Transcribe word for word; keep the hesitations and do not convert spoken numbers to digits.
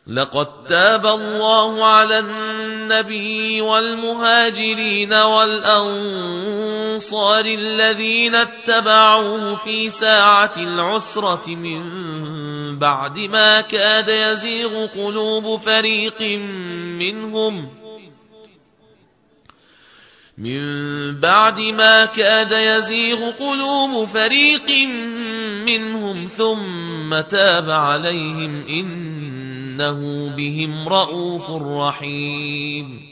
لقد تاب الله على النبي والمهاجرين والأنصار الذين اتبعوه في ساعة العسرة من بعد ما كاد يزيغ قلوب فريق منهم من بعد ما كاد يزيغ قلوب فريق منهم ثم تاب عليهم إنه بهم رءوف رحيم.